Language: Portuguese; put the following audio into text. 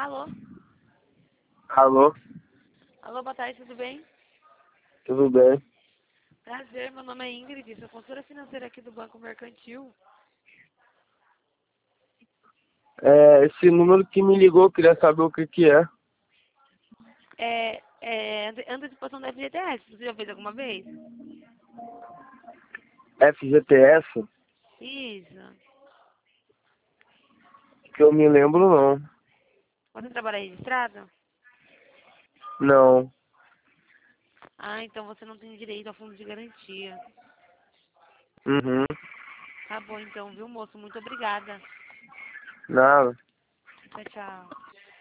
Alô? Alô, Alô, boa tarde, tudo bem? tudo bem? Prazer, meu nome é Ingrid, sou consultora financeira aqui do Banco Mercantil. Esse número que me ligou, queria saber o que que é. Antecipação da FGTS, você já fez alguma vez? FGTS? Isso. Que eu me lembro não. Você trabalha registrado? Não. Ah, então você não tem direito ao fundo de garantia. Uhum. Tá bom então, viu, moço? Muito obrigada. Nada. Tchau, tchau.